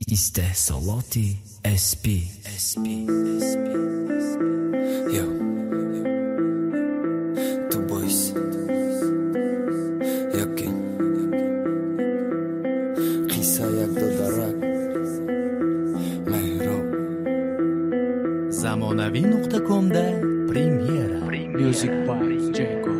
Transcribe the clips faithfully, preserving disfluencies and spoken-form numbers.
استحصالات اس پی Yo, tu boys, یکی قیسا یک دو درک مهراب زمانوی نقطه کم در پریمیرا میوزیک بای جیکو.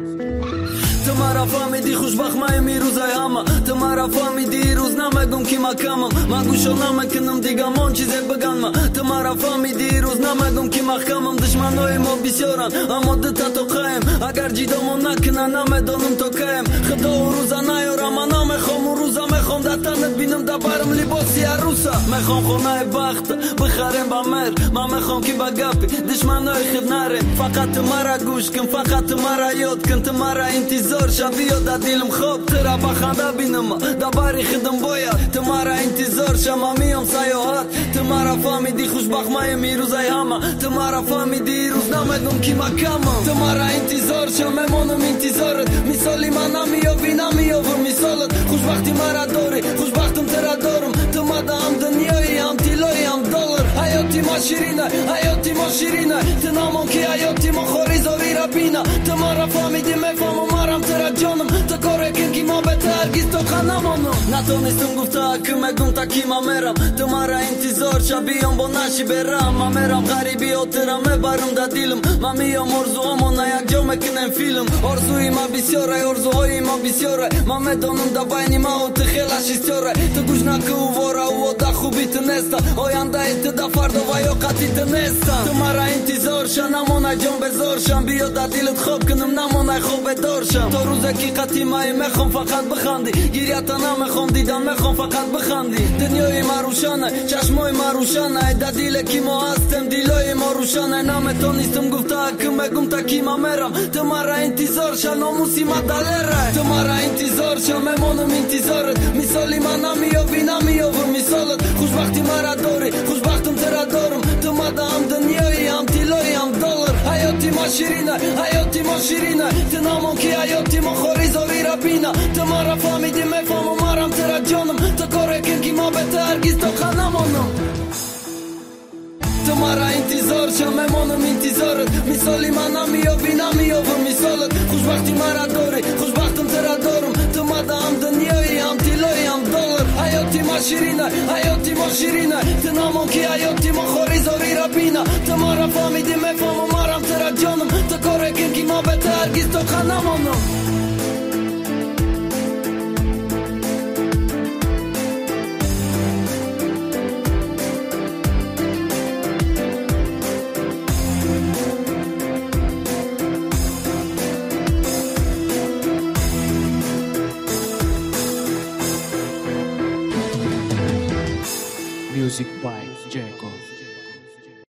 تو مرا فهمیدی خوشبخت من میروزای همه، تو مرا فهمیدی روز نمگم که ما کمم، من گوشو نمکنم دیگه من چیزی بگم من. تو مرا فهمیدی روز نمگم که محکمم، دشمنای ما بسیارن اما دتا تو قایم، اگر جیدامون نکنن نمیدانم تو کایم. خدا و روزا نیارم من نمیخوام و روزا میخوام در تنت بینم در برم لباسی عروسا. میخوام خونه بخت بخرم با مر، من میخوام که با گپی دشمنای خود نرم. فقط مرا گوش کن، فقط مرا یاد کن، تو مرا انتظار شب بیاد در دلم خواب ترا بخنده بینم در باری خودم باید. تو مرا انتظار شما میام سیاحت، تو مرا فهمیدی خوشبخت من میروزای همه، تو مرا فهمیدی روز نمیگم که ما کمم. تو مرا انتظار شما میمانم انتظارت، مثالی من نمیابی نمیابم مثالت. خوشبختی مرا داری خوشبختم ترا دارم، تو مدام دنیایی هم تیلایی هم دلار. حیاتی ما شیرینه حیاتی ما شیرینه، تو نامون که حیاتی ما خوریزاری را بینه. تو مرا فهمیدی میفهمم مرم ترا جانم، تو کاره کن که ما بهتر هرگیز تو خنمانم. نتونستم گفته که مگم تا کی ما میرم، تو مرا انتظار شب بیام با نشی برم. من میرم غریبی ها ترا میبرم در دلم، من میام ارزوامو نه یک جا میکنم فیلم. ارزوی ما بسیاره ارزوهای ما بسیاره، من میدانم در بین ما و تو خیلش استیاره. تو گوش نکه و وارا و دا خوبی تو نیستا، آینده ایت دا فردا و یا قطی تو نیستا. تو مرا انتظار شن نمونه جان بزارشم، بیا در دلت خواب کنم نمونه خوب دارشم. تا روزه که قطی مای میخوام فقط بخندی، گیریتا نمیخوام دیدن میخوام فقط بخندی. دنیای ما روشنه چشمای ما روشنه، در دل کی ما هستم دلای ما روشنه. نمیتونستم گفته که مگم تا کی ما میرم، تو مرا انتظار شن ناموسی ما دلره. تو مرا انتظار شن میمانم انتظارت، مثالی من نمیابی نمیابم مثالت. خوشبختی مرا داری خوشبختم ترا دارم، تو مدام دنیایی هم تیلایی هم دلار. حیاتی ما شیرینه حیاتی ما شیرینه، تو نامون که حیاتی ما خوریزاری را بینه. تو مرا فهمیدی میفهمم مرم ترا جانم، تو کاره کن که ما بهتر هرگیز تو خنمانم. تو مرا انتظار شم میمانم انتظارت، مثالی من نمیابی نمیابم مثالت. خوشبختی مرا داری خوشبختم ترا دارم، تو مدام دنیایی هم تیلایی هم دلار. حیاتی ما شیرینه حیاتی ما شیرینه، تو نامون که حیاتی ما خوریزاری را بینه. تو مرا فهمیدی میفهمم مرم ترا جانم، تو کاره کن که ما بهتر هرگیز تو خنمانم. Music by Jacob.